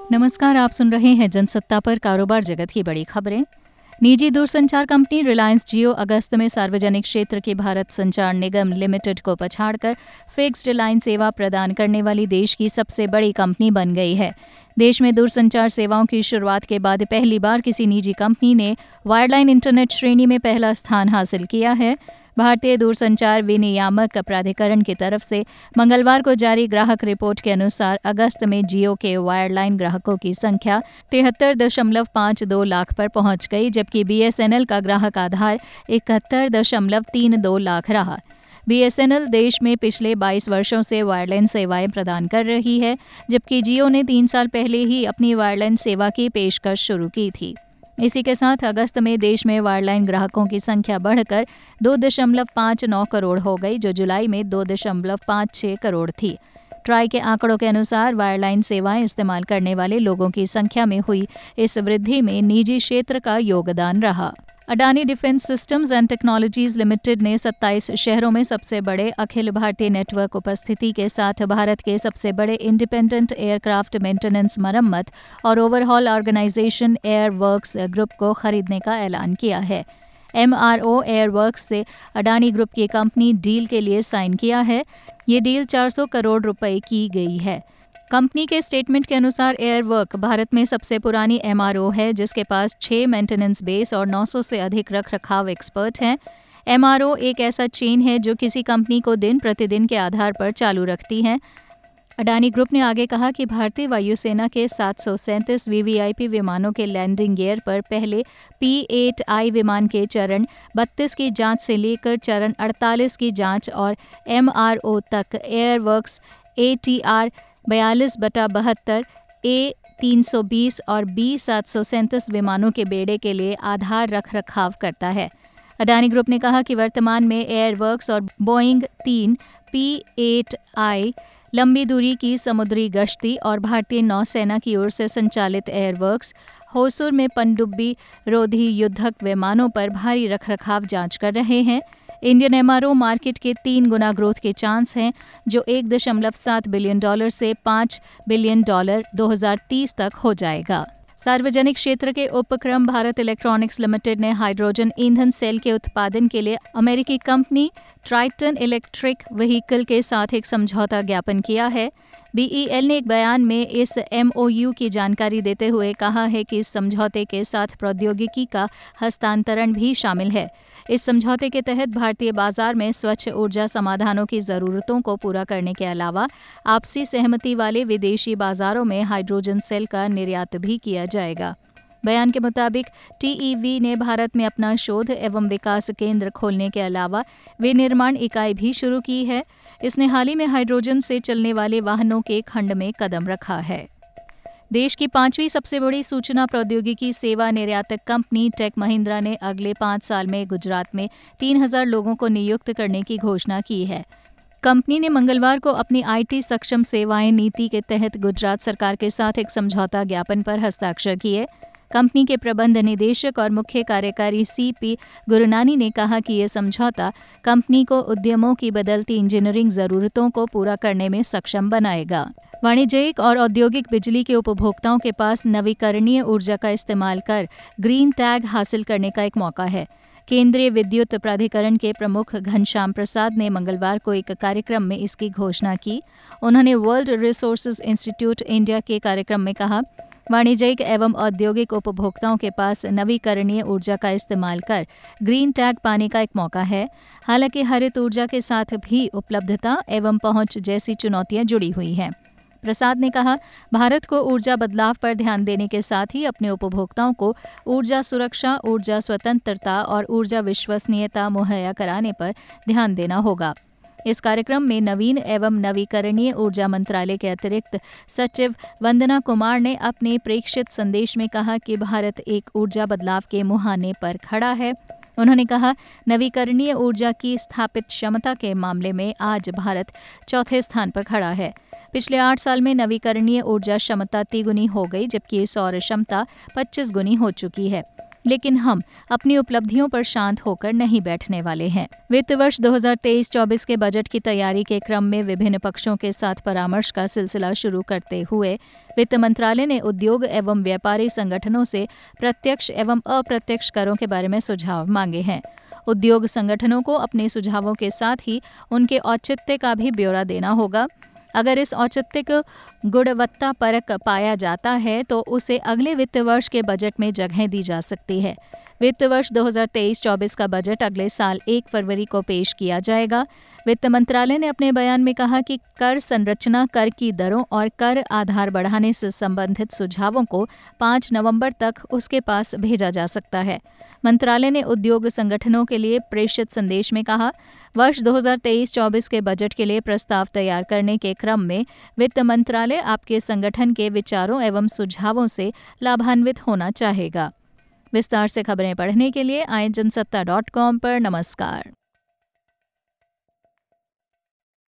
नमस्कार, आप सुन रहे हैं जनसत्ता पर कारोबार जगत की बड़ी खबरें। निजी दूरसंचार कंपनी रिलायंस जियो अगस्त में सार्वजनिक क्षेत्र के भारत संचार निगम लिमिटेड को पछाड़कर फिक्स्ड लाइन सेवा प्रदान करने वाली देश की सबसे बड़ी कंपनी बन गई है। देश में दूरसंचार सेवाओं की शुरुआत के बाद पहली बार किसी निजी कंपनी ने वायरलाइन इंटरनेट श्रेणी में पहला स्थान हासिल किया है। भारतीय दूरसंचार विनियामक प्राधिकरण की तरफ से मंगलवार को जारी ग्राहक रिपोर्ट के अनुसार अगस्त में जियो के वायरलाइन ग्राहकों की संख्या 73.52 लाख पर पहुंच गई, जबकि बीएसएनएल का ग्राहक आधार 71.32 लाख रहा। बीएसएनएल देश में पिछले 22 वर्षों से वायरलाइन सेवाएं प्रदान कर रही है, जबकि जियो ने 3 साल पहले ही अपनी वायरलाइन सेवा की पेशकश शुरू की थी। इसी के साथ अगस्त में देश में वायरलाइन ग्राहकों की संख्या बढ़कर 2.59 करोड़ हो गई, जो जुलाई में 2.56 करोड़ थी। ट्राई के आंकड़ों के अनुसार वायरलाइन सेवाएं इस्तेमाल करने वाले लोगों की संख्या में हुई इस वृद्धि में निजी क्षेत्र का योगदान रहा। Adani defence systems and technologies limited ने 27 शहरों में सबसे बड़े अखिल भारतीय नेटवर्क उपस्थिति के साथ भारत के सबसे बड़े इंडिपेंडेंट एयरक्राफ्ट मेंटेनेंस मरम्मत और overhaul organisation air works group को खरीदने का ऐलान किया है। MRO एयर वर्क्स से अडानी ग्रुप की कंपनी डील के लिए साइन किया है। ये डील 400 करोड़ रुपए की गई है। कंपनी के स्टेटमेंट के अनुसार एयरवर्क भारत में सबसे पुरानी MRO है, जिसके पास 6 मेंटेनेंस बेस और 900 से अधिक रखरखाव एक्सपर्ट हैं। MRO एक ऐसा चेन है जो किसी कंपनी को दिन प्रतिदिन के आधार पर चालू रखती है। अडानी ग्रुप ने आगे कहा कि भारतीय वायुसेना के 737 VVIP विमानों के लैंडिंग गियर पर पहले P-8I विमान के चरण 32 की जांच से लेकर चरण 48 की जांच और MRO तक एयरवर्क्स ATR 42/72 A320 और B737 विमानों के बेड़े के लिए आधार रखरखाव करता है। अडानी ग्रुप ने कहा कि वर्तमान में एयरवर्क्स और बोइंग 3 P-8I लंबी दूरी की समुद्री गश्ती और भारतीय नौसेना की ओर से संचालित एयरवर्क्स होसुर में पनडुब्बी रोधी युद्धक विमानों पर भारी रखरखाव जांच कर रहे हैं। इंडियन MRO मार्केट के 3 गुना ग्रोथ के चांस हैं, जो $1.7 बिलियन से $5 बिलियन 2030 तक हो जाएगा। सार्वजनिक क्षेत्र के उपक्रम भारत इलेक्ट्रॉनिक्स लिमिटेड ने हाइड्रोजन ईंधन सेल के उत्पादन के लिए अमेरिकी कंपनी ट्राइटन इलेक्ट्रिक व्हीकल के साथ एक समझौता ज्ञापन किया है। BEL ने एक बयान में इस MOU की जानकारी देते हुए कहा है कि इस समझौते के साथ प्रौद्योगिकी का हस्तांतरण भी शामिल है। इस समझौते के तहत भारतीय बाजार में स्वच्छ ऊर्जा समाधानों की ज़रूरतों को पूरा करने के अलावा आपसी सहमति वाले विदेशी बाजारों में हाइड्रोजन सेल का निर्यात भी किया जाएगा। बयान के मुताबिक TEV ने भारत में अपना शोध एवं विकास केंद्र खोलने के अलावा विनिर्माण इकाई भी शुरू की है। इसने हाल ही में हाइड्रोजन से चलने वाले वाहनों के खंड में कदम रखा है। देश की 5वीं सबसे बड़ी सूचना प्रौद्योगिकी सेवा निर्यातक कंपनी टेक महिंद्रा ने अगले 5 साल में गुजरात में 3000 लोगों को नियुक्त करने की घोषणा की है। कंपनी ने मंगलवार को अपनी IT सक्षम सेवाएं नीति के तहत गुजरात सरकार के साथ एक समझौता ज्ञापन पर हस्ताक्षर किए। कंपनी के प्रबंध निदेशक और मुख्य कार्यकारी CP गुरुनानी ने कहा कि यह समझौता कंपनी को उद्यमों की बदलती इंजीनियरिंग ज़रूरतों को पूरा करने में सक्षम बनाएगा। वाणिज्यिक और औद्योगिक बिजली के उपभोक्ताओं के पास नवीकरणीय ऊर्जा का इस्तेमाल कर ग्रीन टैग हासिल करने का एक मौका है। केंद्रीय विद्युत प्राधिकरण के प्रमुख घनश्याम प्रसाद ने मंगलवार को एक कार्यक्रम में इसकी घोषणा की। उन्होंने वर्ल्ड रिसोर्सेज इंस्टीट्यूट इंडिया के कार्यक्रम में कहा, वाणिज्यिक एवं औद्योगिक उपभोक्ताओं के पास नवीकरणीय ऊर्जा का इस्तेमाल कर ग्रीन टैग पाने का एक मौका है। हालांकि हरित ऊर्जा के साथ भी उपलब्धता एवं पहुंच जैसी चुनौतियां जुड़ी हुई हैं। प्रसाद ने कहा, भारत को ऊर्जा बदलाव पर ध्यान देने के साथ ही अपने उपभोक्ताओं को ऊर्जा सुरक्षा, ऊर्जा स्वतंत्रता और ऊर्जा विश्वसनीयता मुहैया कराने पर ध्यान देना होगा। इस कार्यक्रम में नवीन एवं नवीकरणीय ऊर्जा मंत्रालय के अतिरिक्त सचिव वंदना कुमार ने अपने प्रेक्षित संदेश में कहा कि भारत एक ऊर्जा बदलाव के मुहाने पर खड़ा है। उन्होंने कहा, नवीकरणीय ऊर्जा की स्थापित क्षमता के मामले में आज भारत चौथे स्थान पर खड़ा है। पिछले 8 साल में नवीकरणीय ऊर्जा क्षमता 3 गुनी हो गई, जबकि सौर क्षमता 25 गुनी हो चुकी है। लेकिन हम अपनी उपलब्धियों पर शांत होकर नहीं बैठने वाले हैं। वित्त वर्ष 2023-24 के बजट की तैयारी के क्रम में विभिन्न पक्षों के साथ परामर्श का सिलसिला शुरू करते हुए वित्त मंत्रालय ने उद्योग एवं व्यापारी संगठनों से प्रत्यक्ष एवं अप्रत्यक्ष करों के बारे में सुझाव मांगे हैं। उद्योग संगठनों को अपने सुझावों के साथ ही उनके औचित्य का भी ब्यौरा देना होगा। अगर इस औचित्य को गुणवत्ता परक पाया जाता है तो उसे अगले वित्त वर्ष के बजट में जगह दी जा सकती है। वित्त वर्ष 2023-24 का बजट अगले साल 1 फरवरी को पेश किया जाएगा। वित्त मंत्रालय ने अपने बयान में कहा कि कर संरचना, कर की दरों और कर आधार बढ़ाने से संबंधित सुझावों को 5 नवंबर तक उसके पास भेजा जा सकता है। मंत्रालय ने उद्योग संगठनों के लिए प्रेषित संदेश में कहा, वर्ष 2023-24 के बजट के लिए प्रस्ताव तैयार करने के क्रम में वित्त मंत्रालय आपके संगठन के विचारों एवं सुझावों से लाभान्वित होना चाहेगा। विस्तार से खबरें पढ़ने के लिए आए जनसत्ता.com पर। नमस्कार।